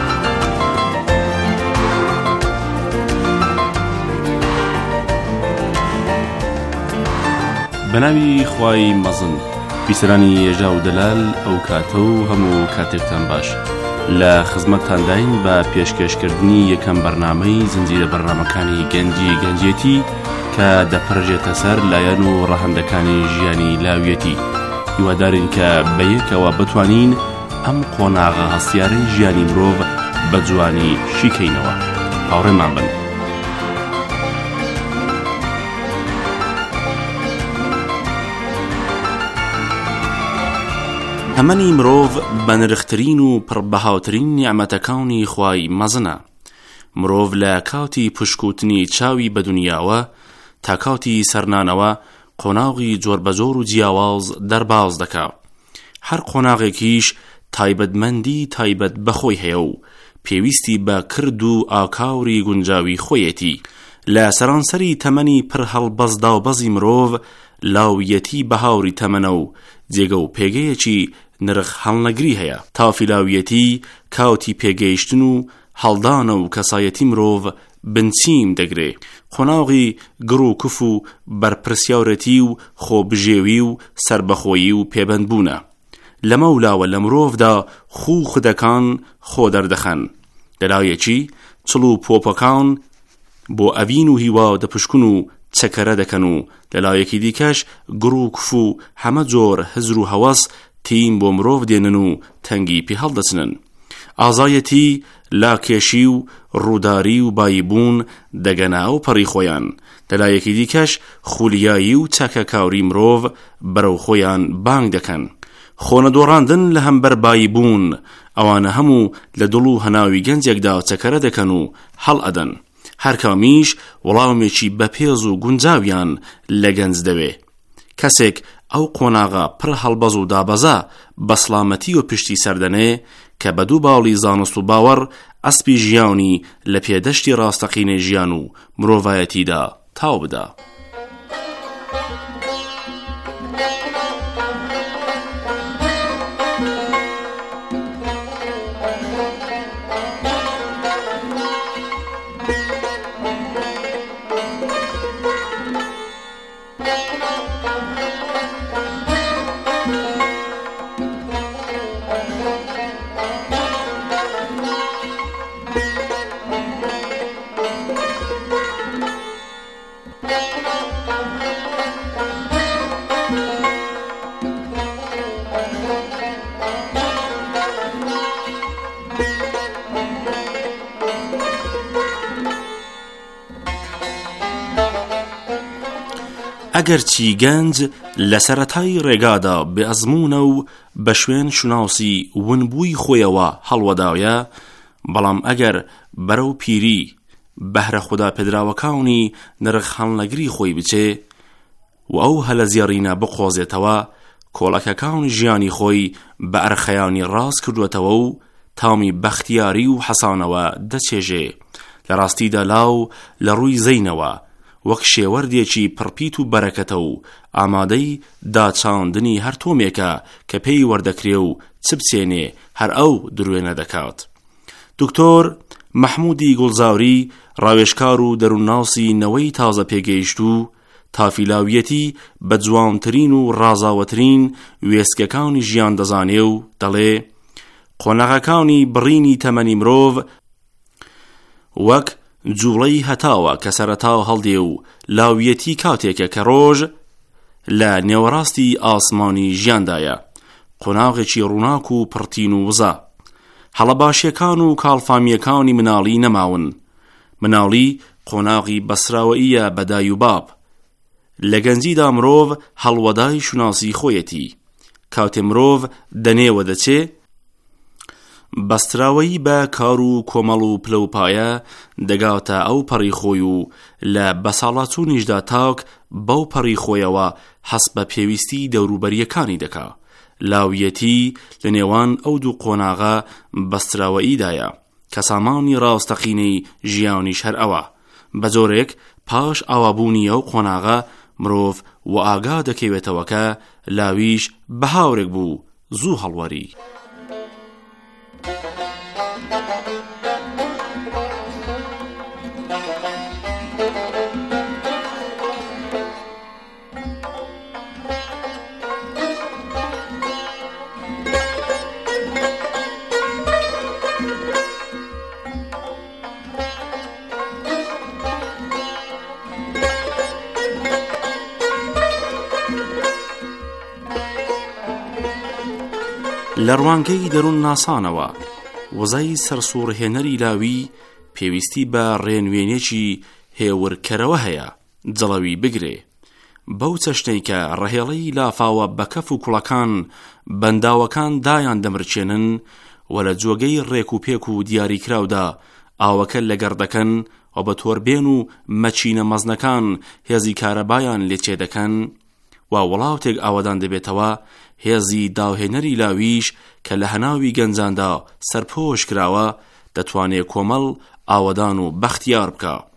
بناوی خوای مزن بیسرانی ێژا و دەلال ئەو کاتە و هەموو کاتێکتان باش لە خزمەتتانداین بە پێشکەشکردنی یەکەم بەرنامەی زنجیرە بەرنامەکانی گەنجی گەنجێتی کە دەپەڕژێتە سەر لایەن و ڕەهەندەکانی ژیانی لاویەتی. هیوادارین کە بەیەکەوە بتوانین ئەم قۆناغە هەستیارەی ژیانی مرۆڤ بە جوانی شیکەینەوە. هاوڕێمان بن. هەمەنی مرۆڤ بە نرخترین و پڕبەهاوترین نیعمەتەکانی خوای مەزنە. مرۆڤ لە کاتی پشکوتنی چاوی بە دنیاوە تا کاتی سەرنانەوە قۆناغی جۆربەجۆر و جیاواز دەرباز دەکا. هەر قۆناغێکیش تایبەتمەندی تایبەت بەخۆی هەیە و پێویستی بە کرد و ئاکاوری گونجاوی خۆیەتی لە سەرانسەری تەمەنی پڕ هەڵبەزدا و بەزی مرۆڤ لاویەتی بەهاوری تەمەنە و جێگە و پێگەیەکی نرخ هەڵنەگری هەیە. تافیلاویەتی کاوتی پێگەیشتن و هەڵدانە و کەسایەتی مرۆڤ بنچیم دەگرێ. قۆناغی گڕ و کف و بەرپرسیاورەتی و خۆبژێوی و سربەخۆیی و پێبەندبوونە. لەمە ولاوە لە مرۆڤدا خوو خودەکان خۆ دەردەخەن. لەلایەکی چڵ و پۆپەکان بۆ ئەڤین و هیوا دەپشکن و چەکەرە دەکەن و لەلایەکی دیکەش گڕ و کف و هەمە جۆر هزر و هەوەس تیم بۆ مرۆڤ دێنن و تەنگی پێ هەڵدەچنن. ئازایەتی لاکێشی و ڕووداری و باییبوون دەگەنا و پەڕی خۆیان. لەلایەکی دیکەش خولیایی و چاکەکاوری مرۆڤ بەرەو خۆیان بانگ دەکەن. خۆنەدۆڕاندن لە هەمبەر باییبوون ئەوانە هەموو لە دڵ و هەناوی گەنجێکدا چەکەرە دەکەن و هەڵ ئەدەن. هەرکامیش وەڵامێکی بەپێز و گونجاویان لە گەنج دەوێ. کەسێک ئەو قۆناغا پڕ هەڵبەز و دابەزا بەسڵامەتی و پشتی سەردەنێ کە بە دوو باڵی زانست و باوەڕ ئەسپی ژیانی لە پێدەشتی ڕاستەقینەی ژیان و مرۆڤایەتیدا تاو بدا. ئەگەرچی گەنج لە سەرەتای ڕێگادا بێ ئەزموونە و بە شوێن شوناسی ونبووی خۆیەوە هەڵوەداویە، بەڵام ئەگەر بەرەو پیری بەهرە خوددا پێدراوەکانی نرخ هەڵنەگری خۆی بچێ و ئەو هەلە زێڕینە بقۆزێتەوە، کۆڵەکەکانی ژیانی خۆی بە ئەرخەیانی ڕاست کردوێتەوە و تامی بەختیاری و حەسانەوە دەچێژێ. لە ڕاستیدا لاو لە ڕووی زەینەوە وەک شێوەردێکی پڕپیت و بەرەکەتە و ئامادەی داچاندنی هەر تۆمێکە کە پێی وەردەکرێ و چ بچێنێ هەر ئەو دروێنە دەکات. دکتۆر مەحموودی گوڵزاوری ڕاوێژکار و دەروونناسی نەوەی تازە پێگەیشت و تافیلاویەتی بە جوانترین و ڕازاوەترین وێستگەکانی ژیان دەزانێ و دەڵێ قۆناغەکانی بڕینی تەمەنی مرۆڤ وەک جوڵەی هەتاوە کە سەرەتا هەڵدێ و لاویەتی کاتێکە کە ڕۆژ لە نێوەڕاستی ئاسمانی ژیاندایە. قۆناغێکی ڕووناک و پڕتین و وزە. هەڵەباشیەکان و کاڵفامیەکانی مناڵی نەماون. مناڵی قۆناغی بەسراوەیە بەدای و باب. لە گەنجیدا مرۆڤ هەڵوەدای شوناسی خۆیەتی. کاتێ مرۆڤ دەنێوە دەچێ بەستراوەی بە کار و کۆمەڵ و پلەپایە دەگاتە ئەو پەڕی خۆی و لە بەساڵاتچوونیشدا تاک بەو پەڕی خۆیەوە حەس بە پێویستی دەوروبەریەکانی دەکا. لاویەتی لە نێوان ئەو دوو قۆناغە بەستراوەییدایە کە سامانی ڕاستەقینەی ژیانیش هەر ئەوە. بە جۆرێک پاش ئاوابوونی ئەو قۆناغە مرۆڤ و ئاگا دەکەوێتەوە کە لاویش بە هاورێک بوو زوو هەڵوەری. لە ڕوانگەی دەروون ناسانەوە وزەی سەرسوڕهێنەری لاوی پێویستی بە ڕێنوێنێکی هێورکەرەوە هەیە جڵەوی بگرێ. بەو چەشنەی کە ڕەهێڵەی لافاوە بە کەف و کوڵەکان بەنداوەکان دایان دەمرچێنن و لە جۆگەی ڕێک و پێک و دیاریکراودا ئاوەکە لەگەڕ دەکەن و بە تۆربێن و مەچینە مەزنەکان هێزی کارەبایان لێچێ دەکەن و وڵاتێک ئاوەدان دەبێتەوە، هێزی داوهێنەری لاویش کە لە هەناوی گەنجاندا سەرپۆش کراوە دەتوانێت کۆمەڵ ئاوەدان و بەختیار بکە.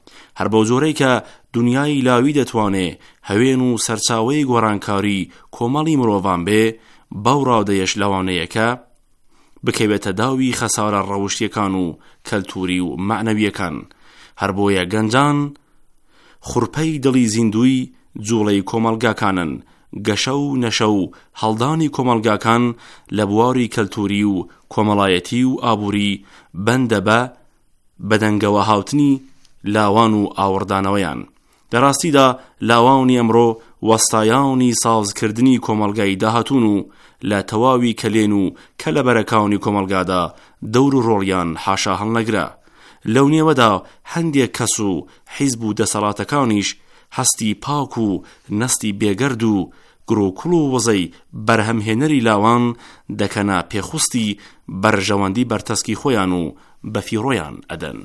هەر بەو جۆرەی کە دنیای لاوی دەتوانێ هەوێن و سەرچاوەی گۆڕانکاری کۆمەڵی مرۆڤان بێ، بەو ڕاودەیەش لەوانەیەکە بکەوێتە داوی خەسارە ڕەوشتیەکان و کەلتوری و معنەویەکان. هەر بۆیە گەنجان خوڕپەی دڵی زیندوی جوڵەی کۆمەلگاکانن. گەشە و نەشە و هەڵدانی کۆمەلگاکان لە بواری کەلتوری و کۆمەڵایەتی و ئابووری بەندە بە بەدەنگەوە هاوتنی لاوان و ئاوەڕدانەوەیان. لەڕاستیدا لاوانی ئەمڕۆ وەستایانی سازکردنی کۆمەلگای داهاتوون و لە تەواوی کەلێن و کە لە بەرەکاونی کۆمەلگادا دەور و ڕۆڵیان حاشا هەڵنەگرە. لەو نێوەدا هەندێک کەس و حیزب و دەسەڵاتەکانیش هەستی پاک و نەستی بێگەرد و گرۆکوڵ و وەزەی بەرهەمهێنەری لاوان دەکەنە پێخوستی بەرژەوەندی بەرتەسکی خۆیان و بەفیڕۆیان ئەدەن.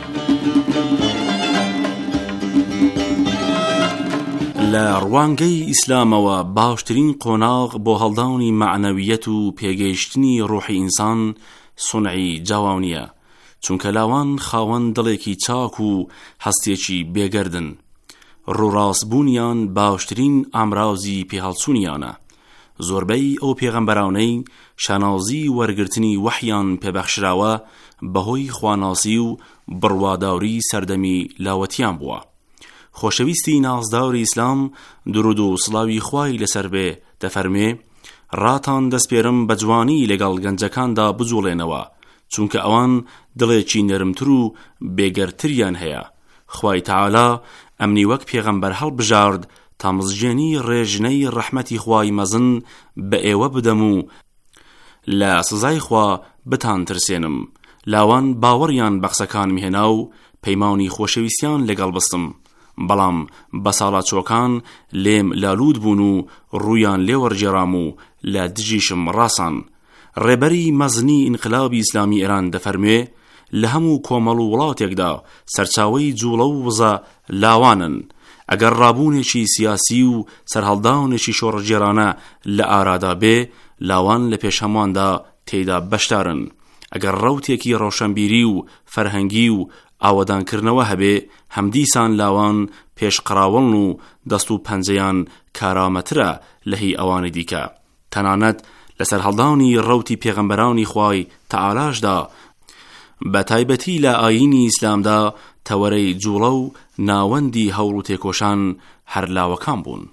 لە ڕوانگەی ئیسلامەوە باشترین قۆناغ بۆ هەڵدانی معنەویەت و پێگەیشتنی ڕۆحی ئینسان سونعی جاوانیە، چونکە لاوان خاوەن دڵێکی چاک و هەستێکی بێگەردن. ڕووڕاستبوونیان باشترین ئامرازی پێهەڵچوونیانە. زۆربەی ئەو پێغەمبەرانەی شانازی وەرگرتنی وەحیان پێبەخشراوە بەهۆی خواناسی و بڕواداوری سەردەمی لاوەتیان بووە. خۆشەویستی نازداوری ئیسلام درود و سڵاوی خوای لەسەر بێ دەفەرمێ: ڕاتان دەسپێرم بە جوانی لەگەڵ گەنجەکاندا بجوڵێنەوە، چونکە ئەوان دڵێکی نەرمتر و بێگەرتریان هەیە. خوای تەعالا ئەمنی وەک پێغەمبەر هەڵبژارد تا مزجێنی ڕێژنەی ڕەحمەتی خوای مەزن بە ئێوە بدەم و لە سزای خوا بتان ترسێنم. لاوان باوەڕیان بە قسەکانم هێنا و پەیمانی خۆشەویستیان لەگەڵ بستم، بەڵام بە ساڵات چۆکان لێم لالود بوون و ڕوویان لێوەرجێرام و لە دژیشم ڕاسان. ڕێبەری مەزنی ئینقلابی ئیسلامی ئێران دەفەرموێ: لە هەموو کۆمەڵ و وڵاتێکدا سەرچاوەی جوڵە و وزە لاوانن. ئەگەر ڕابوونێکی سیاسی و سەرهەڵداونێکی شۆڕەجێرانە لە ئارادا بێ، لاوان لە پێش هەمواندا تێیدا بەشدارن. ئەگەر ڕەوتێکی ڕۆشنبیری و فەرهەنگی و ئاوەدانکردنەوە هەبێ، هەمدیسان لاوان پێشقراوەڵن و دەست و پەنجەیان کارامەترە لە هی ئەوانی دیکە. تەنانەت لەسەر هەڵدانی ڕەوتی پێغەمبەرانی خوای تەعالاشدا بە تایبەتی لە ئاینی ئیسلامدا تەوەرەی جوڵە و ناوەندی هەوڵ و تێکۆشان هەر لاوەکان بوون.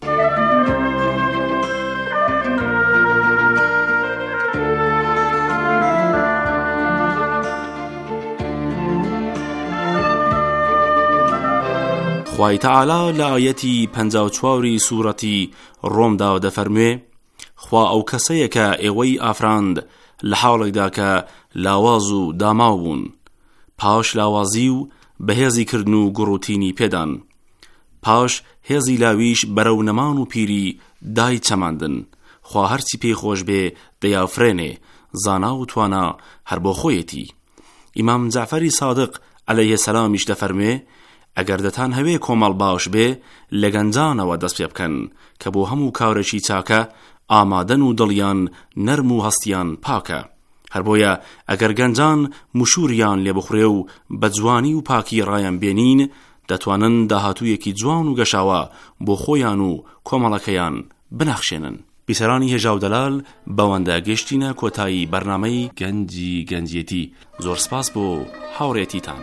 خوای تەعالا لە ئایەتی 54 سوورەتی ڕۆمدا دەفەرموێ: خوا ئەو کەسەیە کە ئێوەی ئافراند لە حاڵێکدا کە لاواز و داماو بوون، پاش لاوازی و بەهێزی کردن و گوڕوتینی پێدان، پاش هێزی لاویش بەرەو نەمان و پیری دای چەماندن. خوا هەرچی پێی خۆش بێ دەیافرێنێ، زانا و توانا هەر بۆ خۆیەتی. ئیمام جعفەری سادق عەلەیه سەلامیش دەفەرمێ: ئەگەر دەتان هەوێ کۆمەڵ باش بێ، لە گەنجانەوە دەست پێ بکەن کە بۆ هەموو کارێکی چاکە ئامادەن و دڵیان نەرم و هەستیان پاکە. هەر بۆیە ئەگەر گەنجان مشوریان لێ بخورێ و بە جوانی و پاکی ڕایان بێنین، دەتوانن داهاتوویەکی جوان و گەشاوە بۆ خۆیان و کۆمەڵەکەیان بنەخشێنن. بیسەرانی هێژا و دەلال بەوەندە گەشتینە کۆتایی بەرنامەی گەنجی گەنجیەتی. زۆر سپاس بۆ هاوڕێتیتان.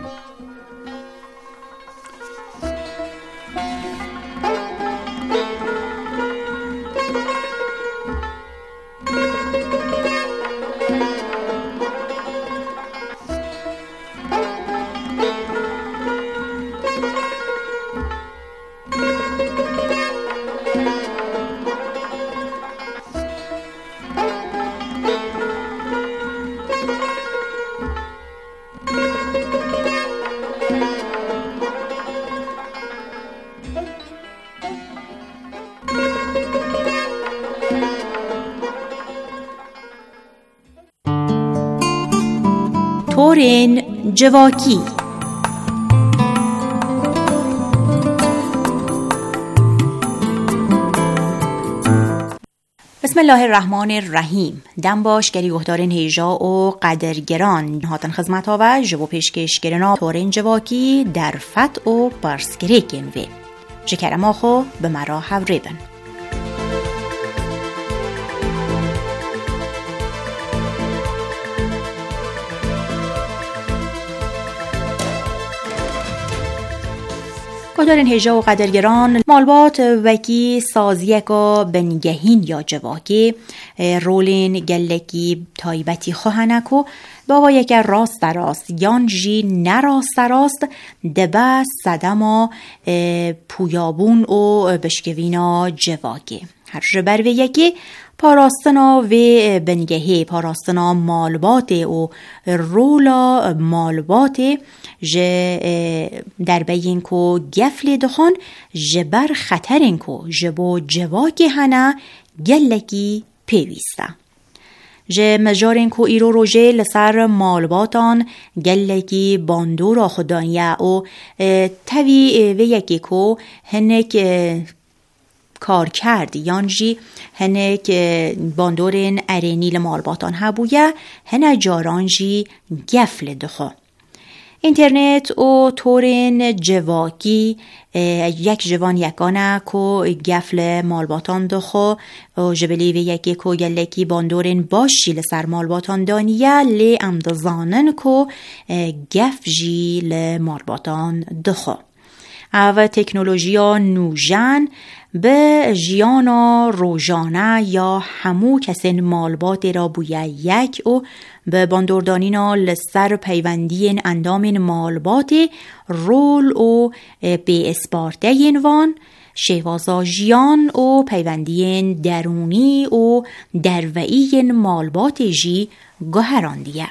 تۆرên civakî. بسم الله الرحمن الرحیم. دم باش گری گهدارین هیجا و قدرگران هاتن خدمت ها و جبو پیشکشگرنا تورین جواکی در فت و برسگریکین وی جکرم آخو به مرا هوریبن. گهدارین هیجا و قدرگران مالبات وکی سازیکا بنگهین یا جواکی رولین گلکی تایبتی خواهنکو با یک راست راست یان جی نراست راست دبه صدما پویابون و بشکوینا جواکی هر جبر و یکی پاراستنا و بنگهی پاراستنا مالبات و رولا مالبات در بین کو گفل دخان جبر خطرین کو جبو جواکی هنه گلکی پیویسته مجارین کو ایرو روژه لسر مالباتان گلکی باندورا خدانیه و توی و یکی کو هنک کار کرد یانجی هنک باندورین ارینیل مالباتان هبویه هنه جارانجی گفل دخو اینترنت و تورین جواکی یک جوان یکانه کو گفل مالباتان دخو و جبلی و یکی کو گلکی باندورین باشی لسر مالباتان دانیه لی امدزانن کو گف جی لمالباتان دخو او تکنولوژیا نوژن به جیانا روزانه یا همو کسین مالبات را بویه یک و به باندوردانینا لسر پیوندین اندامین مالبات رول و به اسپارته ینوان شیوازا جیان و پیوندین درونی و دروئی مالبات جی گوهراندیه.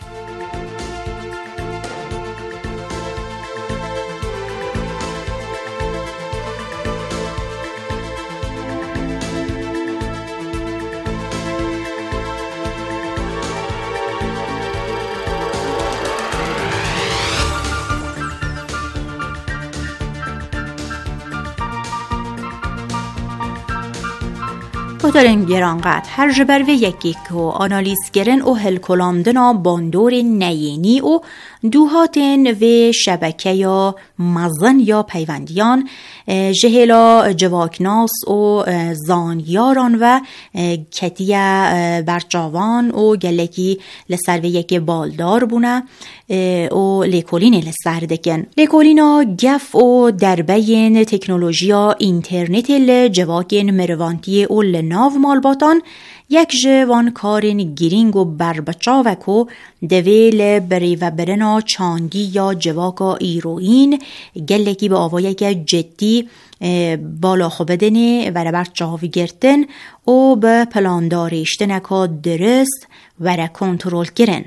گهدارین گرانقدر هر جبر و یکی که آنالیز گرن و هل کلامدنا باندور نیینی و دوهاتن و شبکه یا مزن یا پیوندیان جهلا جواکناس و زانیاران و کتیه برچاوان و گلکی لسر و یک بالدار بونه و لیکولین لسر دکن لیکولینا گف و دربین تکنولوژیا اینترنت لجواکن مروانتی و لناو مالباتان یک جوان کارین گیرینگ و بربچاوکو دویل بری و برنا چانگی یا جواکا ایروین گلکی به آوایی که جدی بالا خوبدنی و برچاوی گرتن و به پلانداریشتن که درست و کنترل کرن.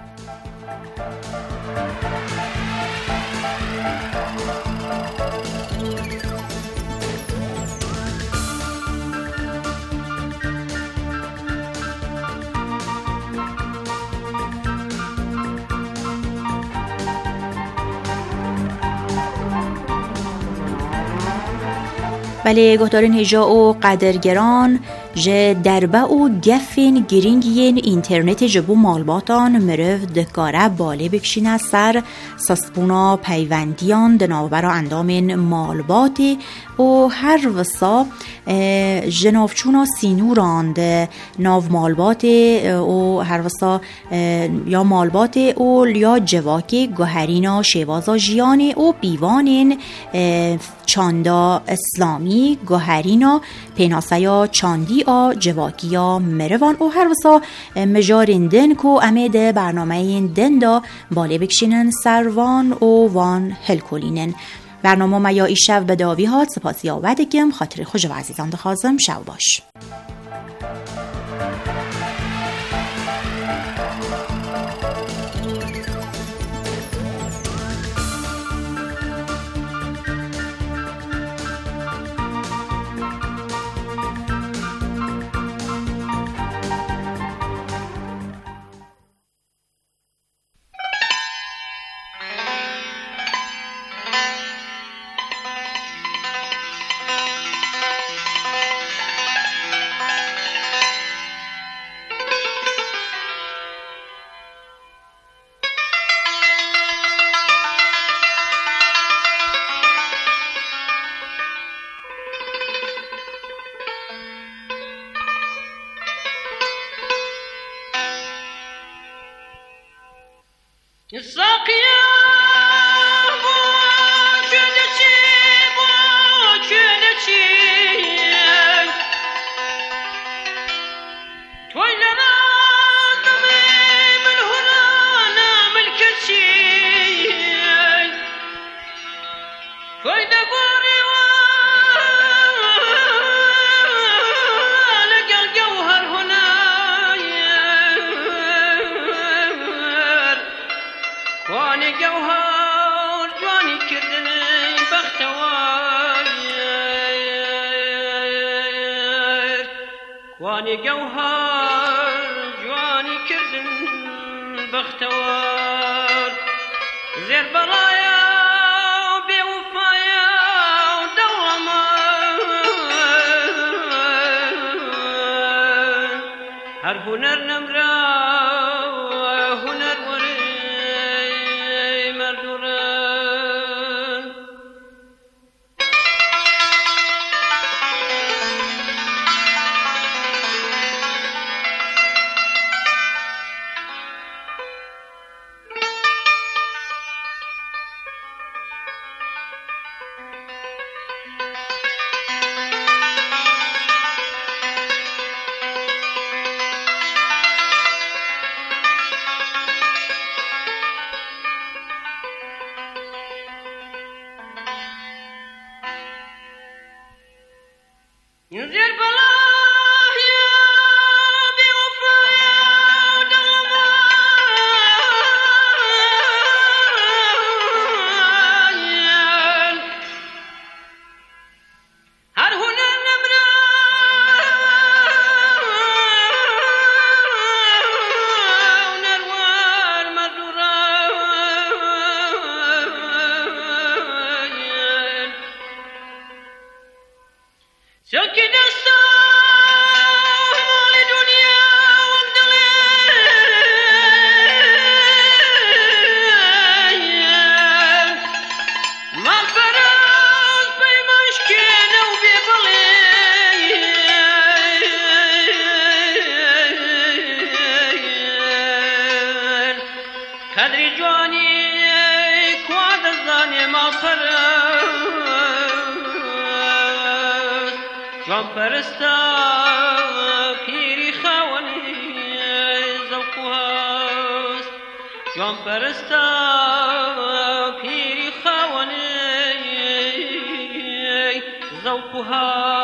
ولی گهدارین هیجا و قدرگران جه دربه و گفین گرینگین اینترنت جبو مالباتان مرف دکاره باله بکشینه سر سسپونا پیوندیان دناوبرا اندامین مالباتی و هر وسا جنافچونا سینوران ده ناو مالبات و هر وسا یا مالبات و یا جواکی گوهرینا شیوازا جیانی و بیوانین چاندا اسلامی گوهرینا پیناسیا چاندی آ جواکیا مروان و هر وسا مجارندن کو امید برنامه این دن دا باله بکشینن سروان و وان هلکولینن برنامه ما یا ایشو به داوی هات سپاسی آودگم خاطر خوش و عزیزان دخوازم شو باش.
گەوهەر جوانی کردنی بەختەوەر وانی گەوهەر جوانی کردن بەختەوەر زێر بەڵایە بێوفایە و دەوڵەمەند هەر هونەر نەمرا هونەر وەرەی مەردوڕن زێر بەڵایە بێوفایە و دەوڵەمەند هەر هونەر نەمرا هونەروەر مەردوڕن سلکی دەستا ماڵی دنیا وەک دەڵێن ماڵپەرست پەیمانشکێنە و بێ بەڵێن کەدری جوانی کوا دەزانێ ماڵپەرست جوان پەرستە پیری خاوەنی زەوق و هەست جوان پەرستە پیری خاوەنی زەوق و هەست